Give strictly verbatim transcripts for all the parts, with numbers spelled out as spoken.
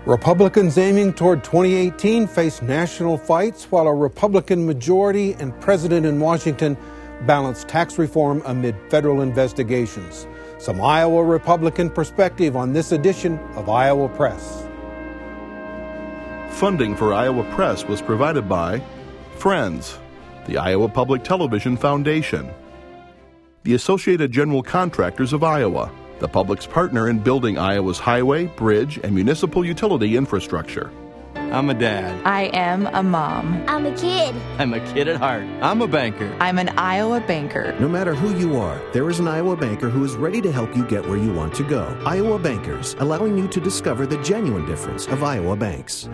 Republicans aiming toward twenty eighteen face national fights while a Republican majority and president in Washington balance tax reform amid federal investigations. Some Iowa Republican perspective on this edition of Iowa Press. Funding for Iowa Press was provided by Friends, the Iowa Public Television Foundation, the Associated General Contractors of Iowa, the public's partner in building Iowa's highway, bridge, and municipal utility infrastructure. I'm a dad. I am a mom. I'm a kid. I'm a kid at heart. I'm a banker. I'm an Iowa banker. No matter who you are, there is an Iowa banker who is ready to help you get where you want to go. Iowa Bankers, allowing you to discover the genuine difference of Iowa banks.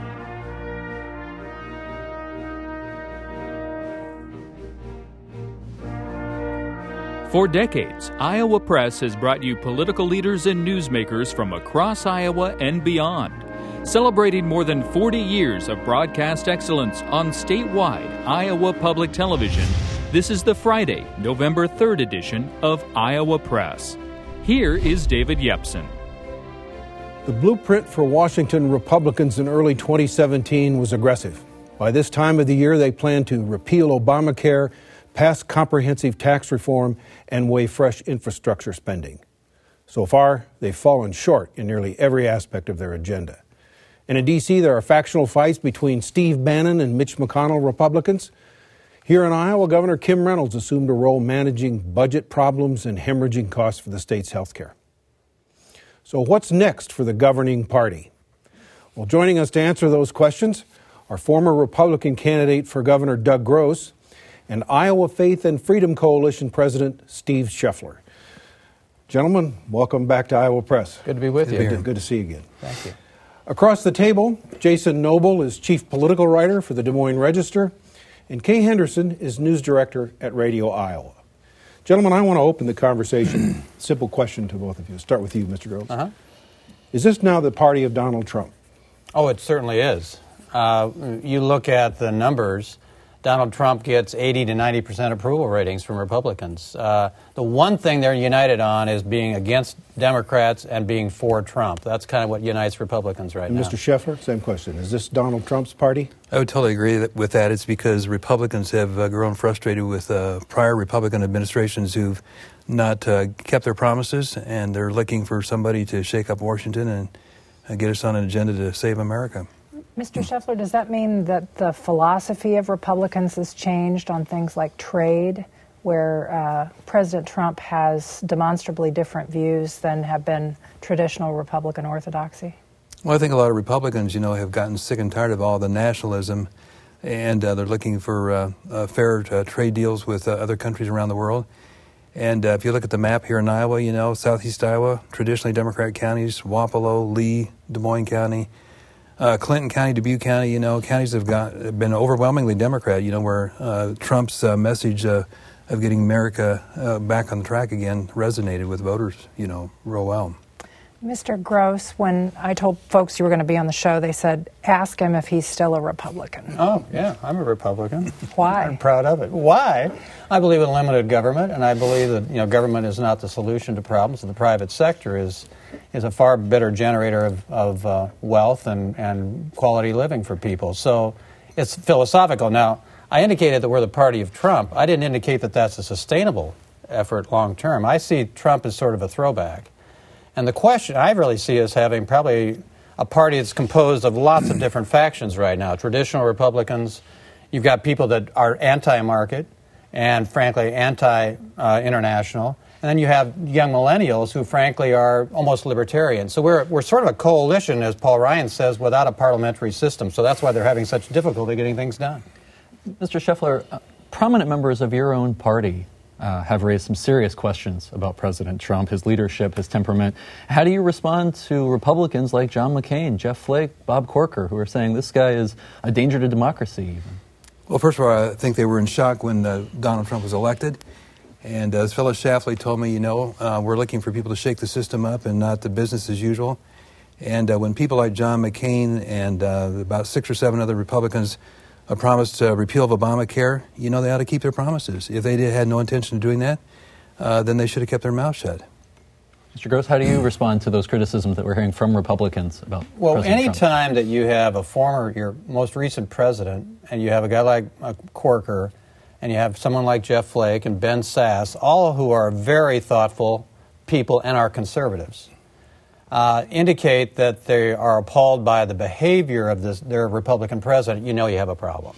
For decades, Iowa Press has brought you political leaders and newsmakers from across Iowa and beyond. Celebrating more than forty years of broadcast excellence on statewide Iowa Public Television, this is the Friday, November third edition of Iowa Press. Here is David Yepsen. The blueprint for Washington Republicans in early twenty seventeen was aggressive. By this time of the year, they plan to repeal Obamacare, pass comprehensive tax reform, and weigh fresh infrastructure spending. So far, they've fallen short in nearly every aspect of their agenda. And in D C, there are factional fights between Steve Bannon and Mitch McConnell Republicans. Here in Iowa, Governor Kim Reynolds assumed a role managing budget problems and hemorrhaging costs for the state's health care. So what's next for the governing party? Well, joining us to answer those questions are former Republican candidate for governor Doug Gross and Iowa Faith and Freedom Coalition President Steve Scheffler. Gentlemen, welcome back to Iowa Press. Good to be with good you. To, good to see you again. Thank you. Across the table, Jason Noble is chief political writer for the Des Moines Register, and Kay Henderson is news director at Radio Iowa. Gentlemen, I want to open the conversation. Simple question to both of you. Start with you, Mister Gross. Uh-huh. Is this now the party of Donald Trump? Oh, it certainly is. Uh, you look at the numbers, Donald Trump gets eighty to ninety percent approval ratings from Republicans. Uh, the one thing they're united on is being against Democrats and being for Trump. That's kind of what unites Republicans right and now. Mister Scheffler, same question. Is this Donald Trump's party? I would totally agree that with that. It's because Republicans have uh, grown frustrated with uh, prior Republican administrations who've not uh, kept their promises, and they're looking for somebody to shake up Washington and uh, get us on an agenda to save America. Mister Scheffler, does that mean that the philosophy of Republicans has changed on things like trade, where uh, President Trump has demonstrably different views than have been traditional Republican orthodoxy? Well, I think a lot of Republicans, you know, have gotten sick and tired of all the nationalism, and uh, they're looking for uh, uh, fair uh, trade deals with uh, other countries around the world. And uh, if you look at the map here in Iowa, you know, southeast Iowa, traditionally Democratic counties, Wapello, Lee, Des Moines County, Uh, Clinton County, Dubuque County, you know, counties have got have been overwhelmingly Democrat, you know, where uh, Trump's uh, message uh, of getting America uh, back on the track again resonated with voters, you know, real well. Mister Gross, when I told folks you were going to be on the show, they said, ask him if he's still a Republican. Oh, yeah, I'm a Republican. Why? I'm proud of it. Why? I believe in limited government, and I believe that, you know, government is not the solution to problems. The private sector is is a far better generator of, of uh, wealth and, and quality living for people. So it's philosophical. Now, I indicated that we're the party of Trump. I didn't indicate that that's a sustainable effort long term. I see Trump as sort of a throwback. And the question I really see is having probably a party that's composed of lots of different factions right now. Traditional Republicans, you've got people that are anti-market and, frankly, anti-international. And then you have young millennials who, frankly, are almost libertarian. So we're we're sort of a coalition, as Paul Ryan says, without a parliamentary system. So that's why they're having such difficulty getting things done. Mister Scheffler, uh, prominent members of your own party uh, have raised some serious questions about President Trump, his leadership, his temperament. How do you respond to Republicans like John McCain, Jeff Flake, Bob Corker, who are saying this guy is a danger to democracy even? Well, first of all, I think they were in shock when uh, Donald Trump was elected. And as Phyllis Schlafly told me, you know, uh, we're looking for people to shake the system up and not the business as usual. And uh, when people like John McCain and uh, about six or seven other Republicans uh, promised uh, repeal of Obamacare, you know, they ought to keep their promises. If they did, had no intention of doing that, uh, then they should have kept their mouth shut. Mister Gross, how do you respond to those criticisms that we're hearing from Republicans about Well, President any Trump? time that you have a former, your most recent president, and you have a guy like uh, Corker, and you have someone like Jeff Flake and Ben Sasse, all who are very thoughtful people and are conservatives, uh, indicate that they are appalled by the behavior of this, their Republican president, you know you have a problem.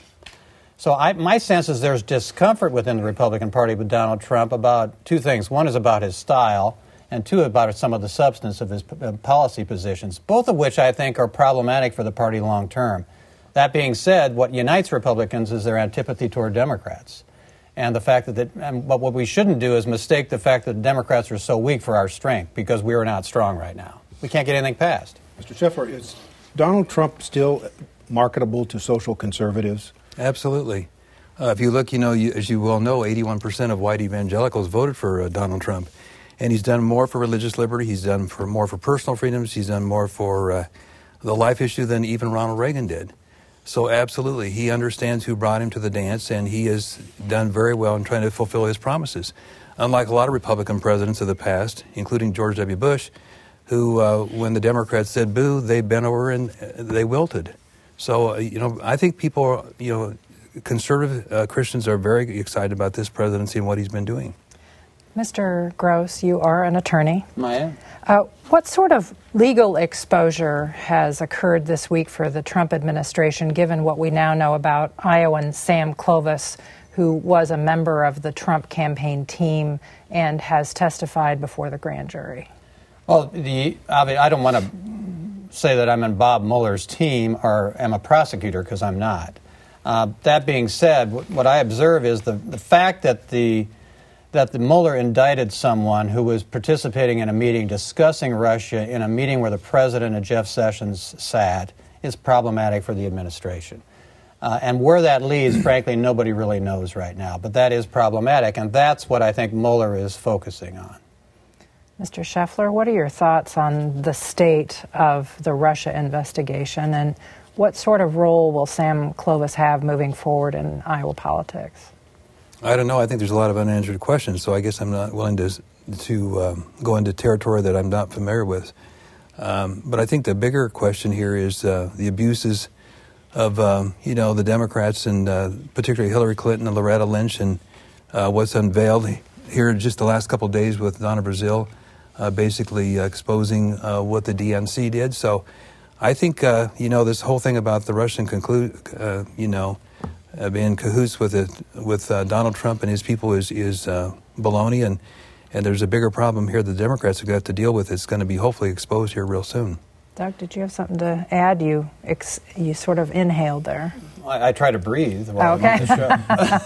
So I, my sense is there's discomfort within the Republican Party with Donald Trump about two things. One is about his style, and two, about some of the substance of his policy positions, both of which I think are problematic for the party long term. That being said, what unites Republicans is their antipathy toward Democrats. And the fact that, that and, but what we shouldn't do is mistake the fact that Democrats are so weak for our strength, because we are not strong right now. We can't get anything passed. Mister Scheffler, is Donald Trump still marketable to social conservatives? Absolutely. Uh, if you look, you know, you, as you well know, eighty-one percent of white evangelicals voted for uh, Donald Trump. And he's done more for religious liberty. He's done for more for personal freedoms. He's done more for uh, the life issue than even Ronald Reagan did. So absolutely, he understands who brought him to the dance, and he has done very well in trying to fulfill his promises. Unlike a lot of Republican presidents of the past, including George W. Bush, who, uh, when the Democrats said boo, they bent over and they wilted. So, uh, you know, I think people, are, you know, conservative uh, Christians are very excited about this presidency and what he's been doing. Mister Gross, you are an attorney. I am. Uh, what sort of legal exposure has occurred this week for the Trump administration, given what we now know about Iowan Sam Clovis, who was a member of the Trump campaign team and has testified before the grand jury? Well, the, I mean, I don't want to say that I'm in Bob Mueller's team or am a prosecutor, because I'm not. Uh, that being said, what, what I observe is the, the fact that the that the Mueller indicted someone who was participating in a meeting discussing Russia in a meeting where the president and Jeff Sessions sat is problematic for the administration. Uh, and where that leads, frankly, nobody really knows right now. But that is problematic, and that's what I think Mueller is focusing on. Mister Scheffler, what are your thoughts on the state of the Russia investigation, and what sort of role will Sam Clovis have moving forward in Iowa politics? I don't know. I think there's a lot of unanswered questions, so I guess I'm not willing to to um, go into territory that I'm not familiar with. Um, but I think the bigger question here is uh, the abuses of, um, you know, the Democrats, and uh, particularly Hillary Clinton and Loretta Lynch, and uh, what's unveiled here just the last couple of days with Donna Brazile, uh, basically uh, exposing uh, what the D N C did. So I think, uh, you know, this whole thing about the Russian conclude, uh, you know, Uh, being in cahoots with it, with uh, Donald Trump and his people is is uh, baloney, and and there's a bigger problem here the Democrats have got to deal with. It's going to be hopefully exposed here real soon. Doug, did you have something to add? You ex- you sort of inhaled there. I, I try to breathe while okay. I'm on the show.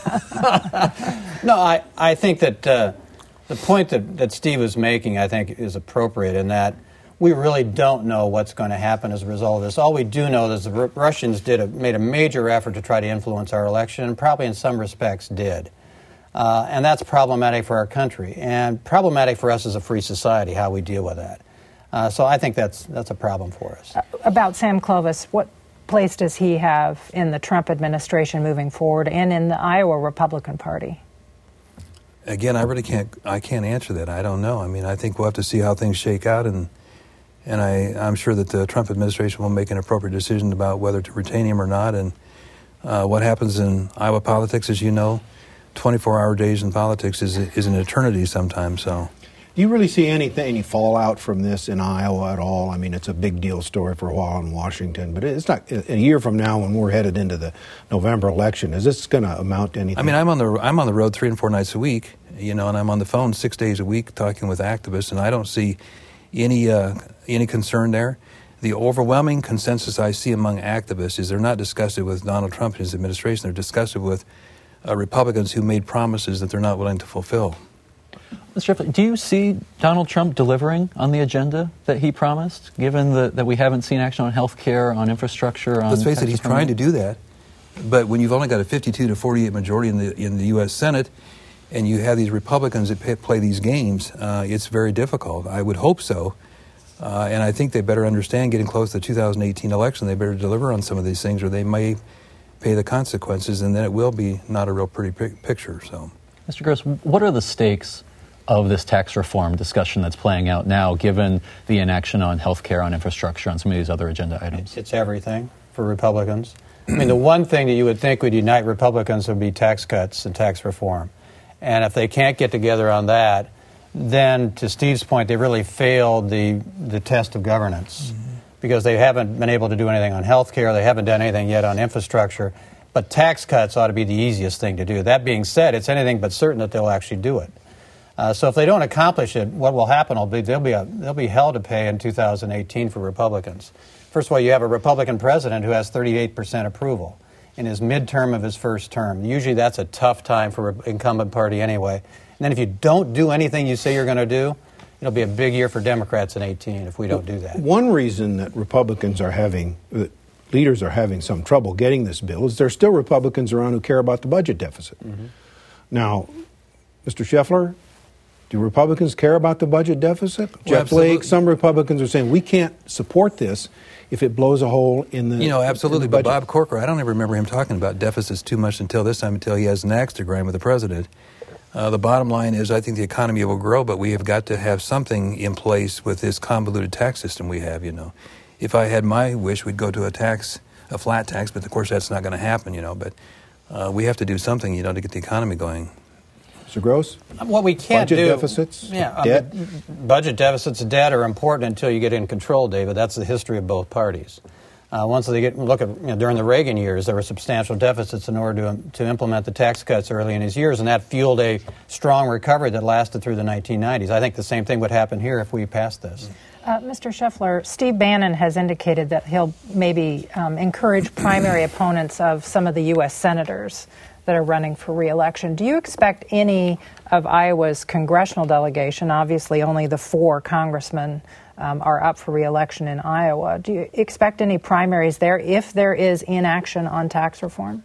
No, I, I think that uh, the point that, that Steve was making, I think, is appropriate in that we really don't know what's going to happen as a result of this. All we do know is the R- Russians did a, made a major effort to try to influence our election, and probably in some respects did. Uh, and that's problematic for our country, and problematic for us as a free society, how we deal with that. Uh, so I think that's that's a problem for us. Uh, about Sam Clovis, what place does he have in the Trump administration moving forward and in the Iowa Republican Party? Again, I really can't I can't answer that. I don't know. I mean, I think we'll have to see how things shake out, and And I, I'm sure that the Trump administration will make an appropriate decision about whether to retain him or not. And uh, what happens in Iowa politics, as you know, twenty-four hour days in politics is is an eternity sometimes. So, do you really see anything, any fallout from this in Iowa at all? I mean, it's a big deal story for a while in Washington, but it's not. A year from now, when we're headed into the November election, is this going to amount to anything? I mean, I'm on the I'm on the road three and four nights a week, you know, and I'm on the phone six days a week talking with activists, and I don't see any uh, any concern there. The overwhelming consensus I see among activists is they're not disgusted with Donald Trump and his administration. They're disgusted with uh, Republicans who made promises that they're not willing to fulfill. Mister Scheffler, do you see Donald Trump delivering on the agenda that he promised, given the, that we haven't seen action on health care, on infrastructure, on... Let's face it, he's trying to do that. But when you've only got a fifty-two to forty-eight majority in the in the U S Senate, and you have these Republicans that pay, play these games, uh, it's very difficult. I would hope so. Uh, and I think they better understand, getting close to the two thousand eighteen election, they better deliver on some of these things, or they may pay the consequences, and then it will be not a real pretty pic- picture. So, Mister Gross, what are the stakes of this tax reform discussion that's playing out now, given the inaction on health care, on infrastructure, on some of these other agenda items? It's everything for Republicans. I mean, the one thing that you would think would unite Republicans would be tax cuts and tax reform. And if they can't get together on that, then, to Steve's point, they really failed the, the test of governance. Mm-hmm. Because they haven't been able to do anything on health care, they haven't done anything yet on infrastructure. But tax cuts ought to be the easiest thing to do. That being said, it's anything but certain that they'll actually do it. Uh, so if they don't accomplish it, what will happen will be there'll be, a, there'll be hell to pay in two thousand eighteen for Republicans. First of all, you have a Republican president who has thirty-eight percent approval in his midterm of his first term. Usually that's a tough time for an incumbent party anyway. And then if you don't do anything you say you're going to do, it'll be a big year for Democrats in eighteen if we don't do that. One reason that Republicans are having, that leaders are having some trouble getting this bill is there's still Republicans around who care about the budget deficit. Mm-hmm. Now, Mister Scheffler, do Republicans care about the budget deficit? Well, Jeff absolutely. Flake, some Republicans are saying we can't support this if it blows a hole in the You know, absolutely. But Bob Corker, I don't ever remember him talking about deficits too much until this time, until he has an axe to grind with the president. Uh, the bottom line is I think the economy will grow, but we have got to have something in place with this convoluted tax system we have, you know. If I had my wish, we'd go to a tax, a flat tax, but of course that's not going to happen, you know. But uh, we have to do something, you know, to get the economy going. Mister Gross? What we can't budget do... deficits? Yeah, debt? Um, budget deficits and debt are important until you get in control, David. That's the history of both parties. Uh, once they get look at you know, during the Reagan years, there were substantial deficits in order to to implement the tax cuts early in his years, and that fueled a strong recovery that lasted through the nineteen nineties. I think the same thing would happen here if we passed this. Uh, Mister Scheffler, Steve Bannon has indicated that he'll maybe um, encourage primary opponents of some of the U S senators that are running for re-election. Do you expect any of Iowa's congressional delegation, obviously only the four congressmen um, are up for re-election in Iowa, do you expect any primaries there if there is inaction on tax reform?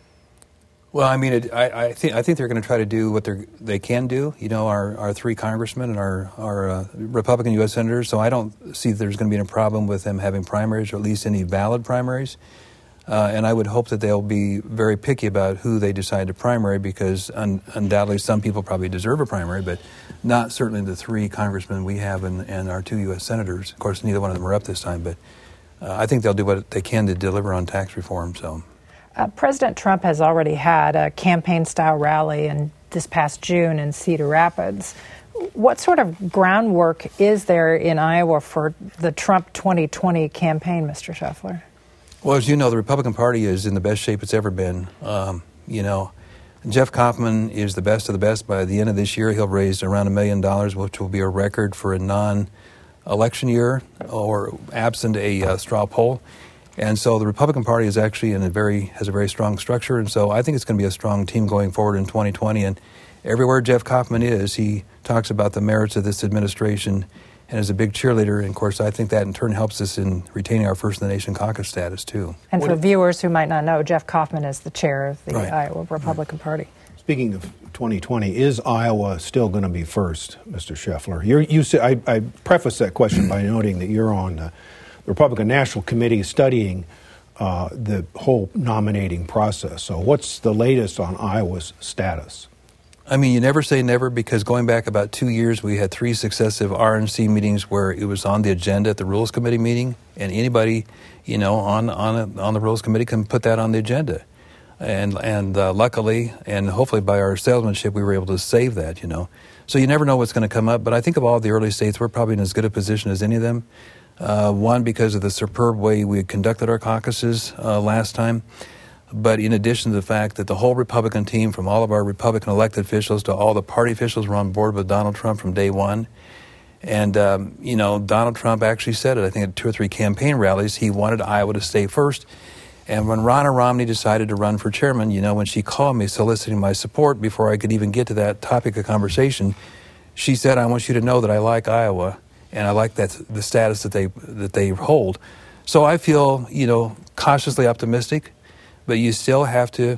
Well, I mean, it, I, I think I think they're going to try to do what they they can do. You know, our, our three congressmen and our our uh, Republican U S senators. So I don't see there's going to be a problem with them having primaries, or at least any valid primaries. Uh, and I would hope that they'll be very picky about who they decide to primary, because un- undoubtedly some people probably deserve a primary, but not certainly the three congressmen we have and, and our two U S senators. Of course, neither one of them are up this time, but uh, I think they'll do what they can to deliver on tax reform. So, uh, President Trump has already had a campaign-style rally in this past June in Cedar Rapids. What sort of groundwork is there in Iowa for the Trump twenty twenty campaign, Mister Scheffler? Well, as you know, the Republican Party is in the best shape it's ever been. Um, you know, Jeff Kaufman is the best of the best. By the end of this year, he'll raise around a million dollars, which will be a record for a non-election year or absent a uh, straw poll. And so the Republican Party is actually in a very has a very strong structure. And so I think it's going to be a strong team going forward in twenty twenty. And everywhere Jeff Kaufman is, he talks about the merits of this administration and is a big cheerleader. And, of course, I think that in turn helps us in retaining our First in the Nation caucus status, too. And for viewers who might not know, Jeff Kaufman is the chair of the right. Iowa Republican right. Party. Speaking of twenty twenty, is Iowa still going to be first, Mister Scheffler? You're, you say, I, I preface that question by noting that you're on the Republican National Committee studying uh, the whole nominating process. So what's the latest on Iowa's status? I mean, you never say never, because going back about two years, we had three successive R N C meetings where it was on the agenda at the Rules Committee meeting, and anybody, you know, on on a, on the Rules Committee can put that on the agenda. And and uh, luckily, and hopefully by our salesmanship, we were able to save that, you know. So you never know what's going to come up, but I think of all the early states, we're probably in as good a position as any of them. Uh, one, because of the superb way we conducted our caucuses uh, last time. But in addition to the fact that the whole Republican team, from all of our Republican elected officials to all the party officials, were on board with Donald Trump from day one. And, um, you know, Donald Trump actually said it, I think at two or three campaign rallies, he wanted Iowa to stay first. And when Ronna Romney decided to run for chairman, you know, when she called me soliciting my support before I could even get to that topic of conversation, she said, I want you to know that I like Iowa and I like that the status that they that they hold. So I feel, you know, cautiously optimistic. But you still have to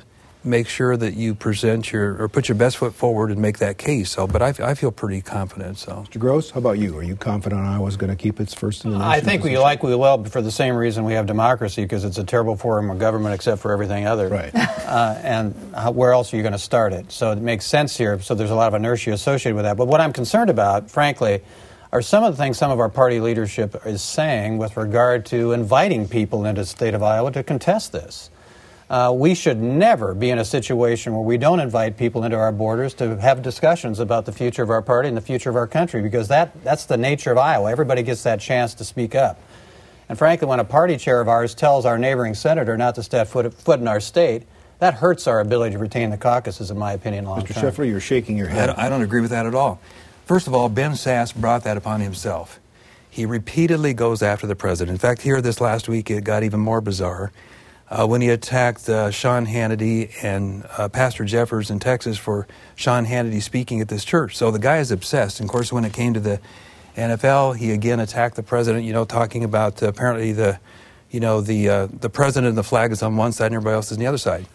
make sure that you present your, or put your best foot forward and make that case. So, but I, I feel pretty confident, so. Mister Gross, how about you? Are you confident Iowa's going to keep its first in the nation I think position? we like we will for the same reason we have democracy, because it's a terrible form of government except for everything other. Right. Uh, and how, where else are you going to start it? So it makes sense here. So there's a lot of inertia associated with that. But what I'm concerned about, frankly, are some of the things some of our party leadership is saying with regard to inviting people into the state of Iowa to contest this. Uh, we should never be in a situation where we don't invite people into our borders to have discussions about the future of our party and the future of our country, because that, that's the nature of Iowa. Everybody gets that chance to speak up. And frankly, when a party chair of ours tells our neighboring senator not to step foot, foot in our state, that hurts our ability to retain the caucuses, in my opinion, long Mister term. Scheffler, you're shaking your head. I don't, I don't agree with that at all. First of all, Ben Sasse brought that upon himself. He repeatedly goes after the president. In fact, here this last week, it got even more bizarre. Uh, when he attacked uh, Sean Hannity and uh, Pastor Jeffers in Texas for Sean Hannity speaking at this church. So the guy is obsessed. And of course, when it came to the N F L, he again attacked the president, you know, talking about uh, apparently the, you know, the uh, the president and the flag is on one side and everybody else is on the other side.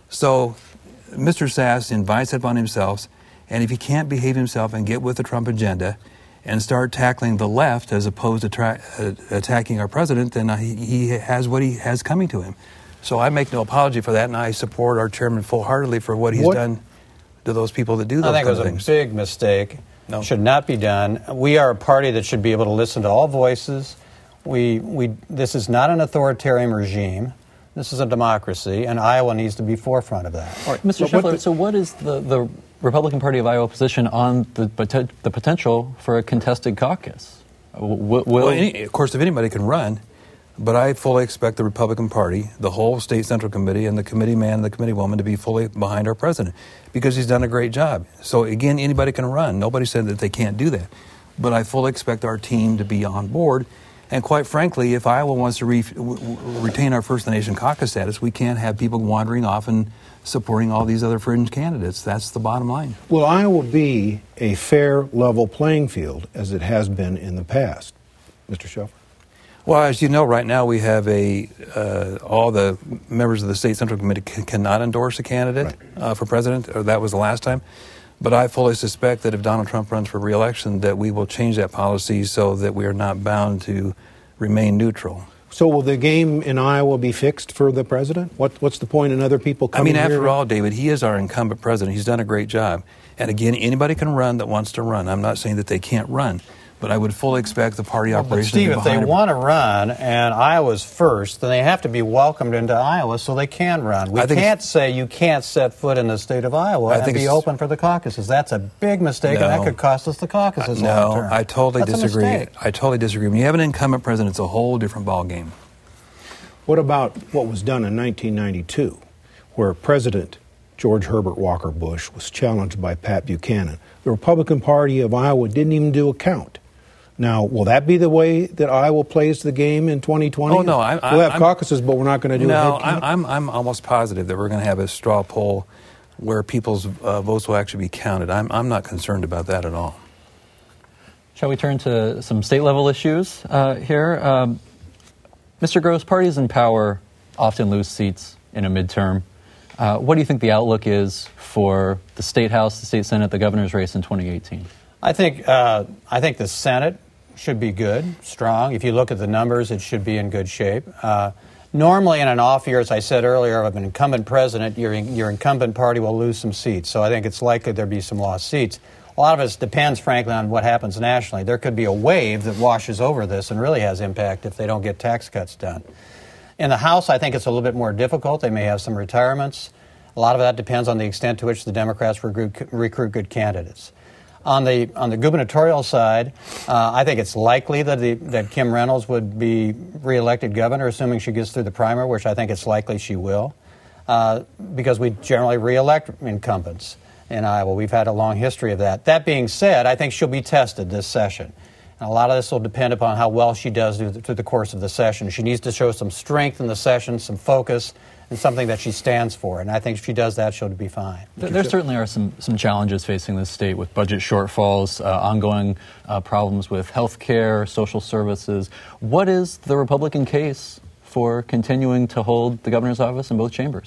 So Mister Sasse invites it upon himself, and if he can't behave himself and get with the Trump agenda and start tackling the left as opposed to tra- uh, attacking our president, then uh, he, he has what he has coming to him. So I make no apology for that, and I support our chairman full-heartedly for what he's what? done to those people that do those I think it was kind of a things. big mistake. No. Should not be done. We are a party that should be able to listen to all voices. We, we, this is not an authoritarian regime. This is a democracy, and Iowa needs to be forefront of that. All right, Mister But what Scheffler, the- so what is the, the Republican Party of Iowa position on the, poten- the potential for a contested caucus? W- will, Well, any, of course, if anybody can run, but I fully expect the Republican Party, the whole state central committee, and the committee man and the committee woman to be fully behind our president, because he's done a great job. So again, anybody can run. Nobody said that they can't do that. But I fully expect our team to be on board. And quite frankly, if Iowa wants to re- w- w- retain our First Nation caucus status, we can't have people wandering off and supporting all these other fringe candidates. That's the bottom line. Will Iowa be a fair, level playing field as it has been in the past? Mister Scheffler? Well, as you know, right now we have a, uh, all the members of the State Central Committee c- cannot endorse a candidate Right. uh, for president, or that was the last time. But I fully suspect that if Donald Trump runs for re-election, that we will change that policy so that we are not bound to remain neutral. So will the game in Iowa be fixed for the president? What, what's the point in other people I coming mean, here? after all, David, he is our incumbent president. He's done a great job. And again, anybody can run that wants to run. I'm not saying that they can't run. But I would fully expect the party Well, but operation Steve, to be if they behind it. want to run and Iowa's first, then they have to be welcomed into Iowa so they can run. We I think can't say you can't set foot in the state of Iowa I and think be it's- open for the caucuses. That's a big mistake, and that No. could cost us the caucuses long No, term. I totally That's a disagree. mistake. I totally disagree. When you have an incumbent president, it's a whole different ballgame. What about what was done in nineteen ninety-two, where President George Herbert Walker Bush was challenged by Pat Buchanan? The Republican Party of Iowa didn't even do a count. Now, will that be the way that Iowa plays the game in twenty twenty? Oh, no, I- I- we'll have I'm- caucuses, but we're not going to do No, a head count? I, I'm I'm almost positive that we're going to have a straw poll where people's uh, votes will actually be counted. I'm I'm not concerned about that at all. Shall we turn to some state level issues uh, here? Um, Mister Gross, parties in power often lose seats in a midterm. Uh, what do you think the outlook is for the State House, the State Senate, the governor's race in twenty eighteen? I think uh, I think the Senate should be good, strong. If you look at the numbers, it should be in good shape. Uh, normally, in an off year, as I said earlier, of an incumbent president, your your incumbent party will lose some seats. So I think it's likely there'll be some lost seats. A lot of it depends, frankly, on what happens nationally. There could be a wave that washes over this and really has impact if they don't get tax cuts done. In the House, I think it's a little bit more difficult. They may have some retirements. A lot of that depends on the extent to which the Democrats recruit, recruit good candidates. On the on the gubernatorial side, uh, I think it's likely that the, that Kim Reynolds would be reelected governor, assuming she gets through the primary, which I think it's likely she will, uh, because we generally reelect incumbents in Iowa. We've had a long history of that. That being said, I think she'll be tested this session. And a lot of this will depend upon how well she does through the, through the course of the session. She needs to show some strength in the session, some focus, and something that she stands for. And I think if she does that, she'll be fine. There, there certainly are some, some challenges facing this state with budget shortfalls, uh, ongoing uh, problems with health care, social services. What is the Republican case for continuing to hold the governor's office in both chambers? Mister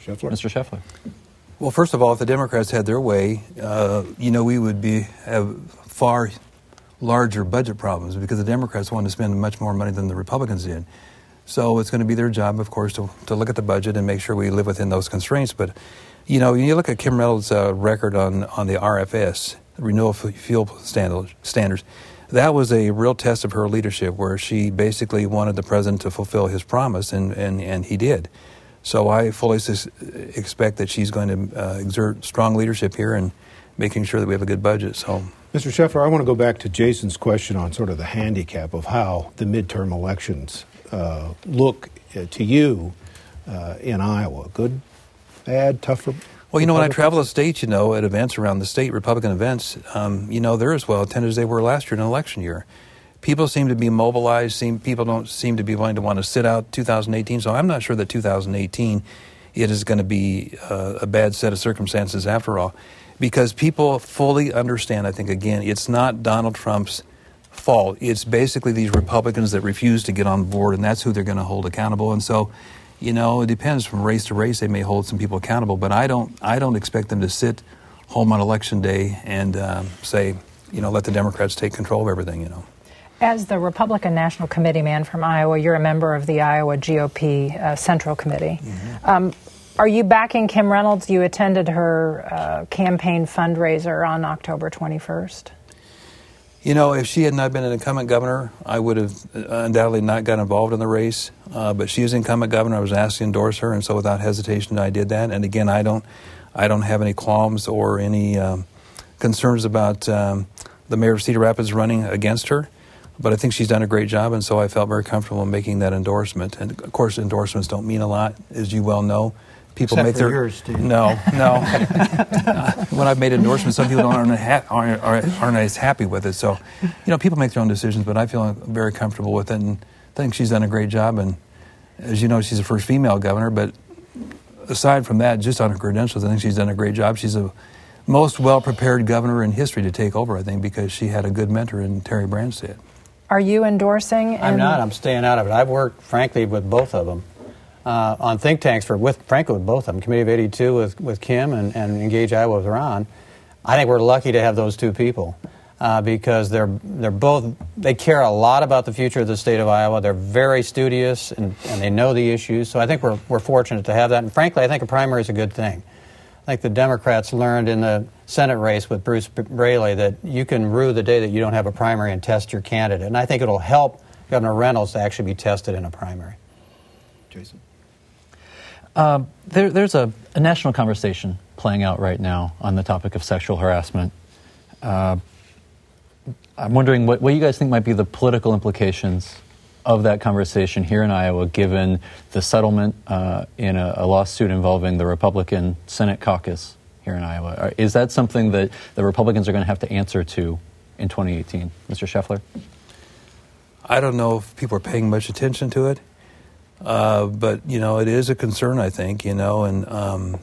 Scheffler. Mister Scheffler. Well, first of all, if the Democrats had their way, uh, you know, we would be have far larger budget problems because the Democrats wanted to spend much more money than the Republicans did. So it's going to be their job, of course, to, to look at the budget and make sure we live within those constraints. But, you know, when you look at Kim Reynolds' uh, record on, on the R F S, Renewable Fuel Standards, that was a real test of her leadership where she basically wanted the president to fulfill his promise, and, and, and he did. So I fully sus- expect that she's going to uh, exert strong leadership here and making sure that we have a good budget. So, Mister Scheffler, I want to go back to Jason's question on sort of the handicap of how the midterm elections uh, look uh, to you uh, in Iowa. Good, bad, tough? Well, you know, when I travel the state, you know, at events around the state, Republican events, um, you know, they're as well attended as they were last year in an election year. People seem to be mobilized. Seem, people don't seem to be willing to want to sit out two thousand eighteen. So I'm not sure that two thousand eighteen it is going to be uh, a bad set of circumstances after all, because people fully understand, I think, again, it's not Donald Trump's fault. It's basically these Republicans that refuse to get on board, and that's who they're going to hold accountable. And so, you know, it depends from race to race. They may hold some people accountable, but I don't I don't expect them to sit home on Election Day and um, say, you know, let the Democrats take control of everything, you know. As the Republican National Committee man from Iowa, you're a member of the Iowa G O P uh, Central Committee. Mm-hmm. Um, are you backing Kim Reynolds? You attended her uh, campaign fundraiser on October twenty-first. You know, if she had not been an incumbent governor, I would have undoubtedly not got involved in the race. Uh, but she is incumbent governor. I was asked to endorse her, and so without hesitation, I did that. And again, I don't, I don't have any qualms or any um, concerns about um, the mayor of Cedar Rapids running against her. But I think she's done a great job, and so I felt very comfortable in making that endorsement. And of course, endorsements don't mean a lot, as you well know. People Except make for their yours, Steve. no, no. uh, when I've made endorsements, some people aren't, ha- aren't aren't aren't as happy with it. So, you know, people make their own decisions, but I feel very comfortable with it, and I think she's done a great job. And as you know, she's the first female governor. But aside from that, just on her credentials, I think she's done a great job. She's the most well-prepared governor in history to take over, I think, because she had a good mentor in Terry Branstad. Are you endorsing? I'm not. I'm staying out of it. I've worked, frankly, with both of them. Uh, on think tanks for, with frankly, with both of them, Committee of eighty-two with, with Kim and, and Engage Iowa with Ron. I think we're lucky to have those two people uh, because they're they're both, they care a lot about the future of the state of Iowa. They're very studious and, and they know the issues. So I think we're we're fortunate to have that. And frankly, I think a primary is a good thing. I think the Democrats learned in the Senate race with Bruce Braley that you can rue the day that you don't have a primary and test your candidate. And I think it'll help Governor Reynolds to actually be tested in a primary. Jason? Uh, there, there's a, a national conversation playing out right now on the topic of sexual harassment. Uh, I'm wondering what, what you guys think might be the political implications of that conversation here in Iowa, given the settlement uh, in a, a lawsuit involving the Republican Senate caucus here in Iowa. Is that something that the Republicans are going to have to answer to in twenty eighteen? Mister Scheffler? I don't know if people are paying much attention to it. Uh, but, you know, it is a concern, I think, you know, and um,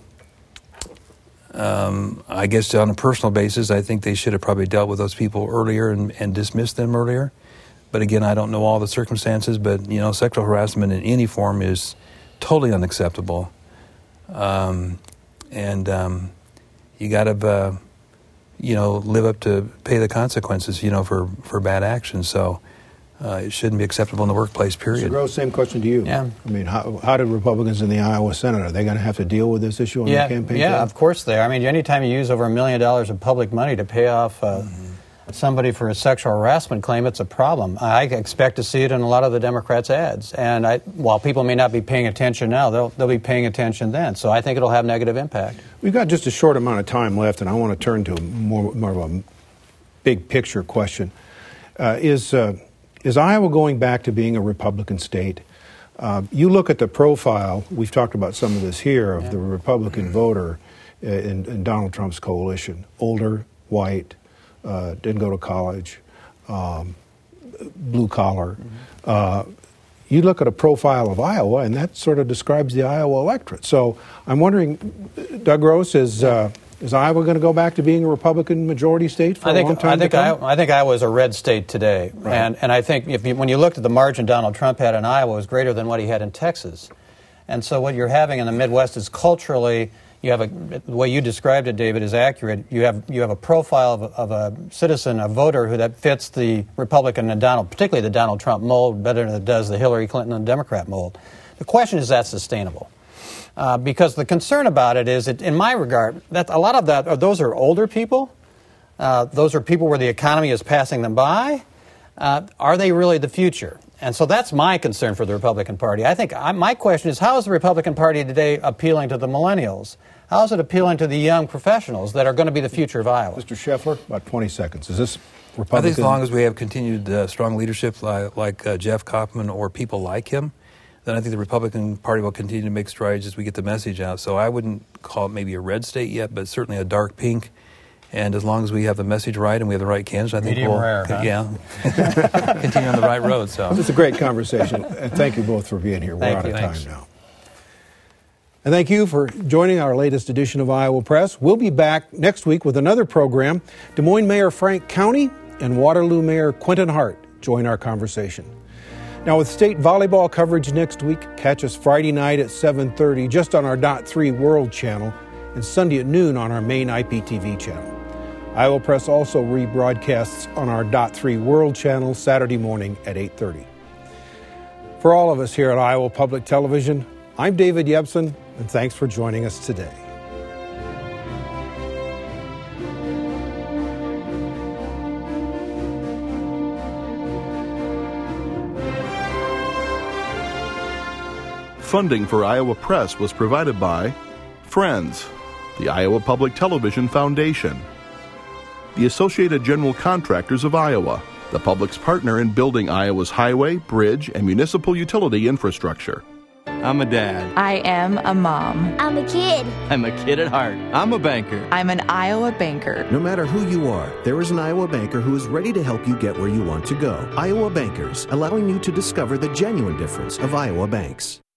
um, I guess on a personal basis, I think they should have probably dealt with those people earlier and, and dismissed them earlier. But again, I don't know all the circumstances, but, you know, sexual harassment in any form is totally unacceptable. Um, and um, you got to, uh, you know, live up to pay the consequences, you know, for, for bad actions. So, Uh, it shouldn't be acceptable in the workplace, period. Mister Gross, same question to you. Yeah. I mean, how, how do Republicans in the Iowa Senate, are they going to have to deal with this issue on yeah, the campaign? Yeah, day? of course they are. I mean, anytime you use over a million dollars of public money to pay off uh, mm-hmm. somebody for a sexual harassment claim, it's a problem. I expect to see it in a lot of the Democrats' ads. And I, while people may not be paying attention now, they'll, they'll be paying attention then. So I think it'll have negative impact. We've got just a short amount of time left, and I want to turn to more, more of a big picture question. Uh, is... Uh, Is Iowa going back to being a Republican state? Uh, you look at the profile, we've talked about some of this here, of yeah. the Republican voter in, in Donald Trump's coalition. Older, white, uh, didn't go to college, um, blue collar. Mm-hmm. Uh, you look at a profile of Iowa, and that sort of describes the Iowa electorate. So I'm wondering, Doug Gross, is... Uh, Is Iowa going to go back to being a Republican majority state for I think, a long time I think to come? I, I think Iowa is a red state today. Right. And, and I think if you, when you looked at the margin Donald Trump had in Iowa, it was greater than what he had in Texas. And so what you're having in the Midwest is culturally, you have a, the way you described it, David, is accurate. You have you have a profile of a, of a citizen, a voter, who that fits the Republican and Donald, particularly the Donald Trump mold, better than it does the Hillary Clinton and Democrat mold. The question is, that sustainable? Uh, because the concern about it is, it, in my regard, that a lot of that, those are older people. Uh, those are people where the economy is passing them by. Uh, are they really the future? And so that's my concern for the Republican Party. I think I, my question is, how is the Republican Party today appealing to the millennials? How is it appealing to the young professionals that are going to be the future of Iowa? Mister Scheffler, about twenty seconds. Is this Republican? I think as long as we have continued uh, strong leadership like, like uh, Jeff Kaufman or people like him, then I think the Republican Party will continue to make strides as we get the message out. So I wouldn't call it maybe a red state yet, but certainly a dark pink. And as long as we have the message right and we have the right candidates, I think Medium we'll rare, huh? yeah, continue on the right road. So This is a great conversation. And thank you both for being here. We're Thank out you. of Thanks. time now. And thank you for joining our latest edition of Iowa Press. We'll be back next week with another program. Des Moines Mayor Frank County and Waterloo Mayor Quentin Hart join our conversation. Now, with state volleyball coverage next week, catch us Friday night at seven thirty just on our Dot three World channel and Sunday at noon on our main I P T V channel. Iowa Press also rebroadcasts on our Dot three World channel Saturday morning at eight thirty. For all of us here at Iowa Public Television, I'm David Yebsen, and thanks for joining us today. Funding for Iowa Press was provided by Friends, the Iowa Public Television Foundation, the Associated General Contractors of Iowa, the public's partner in building Iowa's highway, bridge, and municipal utility infrastructure. I'm a dad. I am a mom. I'm a kid. I'm a kid at heart. I'm a banker. I'm an Iowa banker. No matter who you are, there is an Iowa banker who is ready to help you get where you want to go. Iowa Bankers, allowing you to discover the genuine difference of Iowa banks.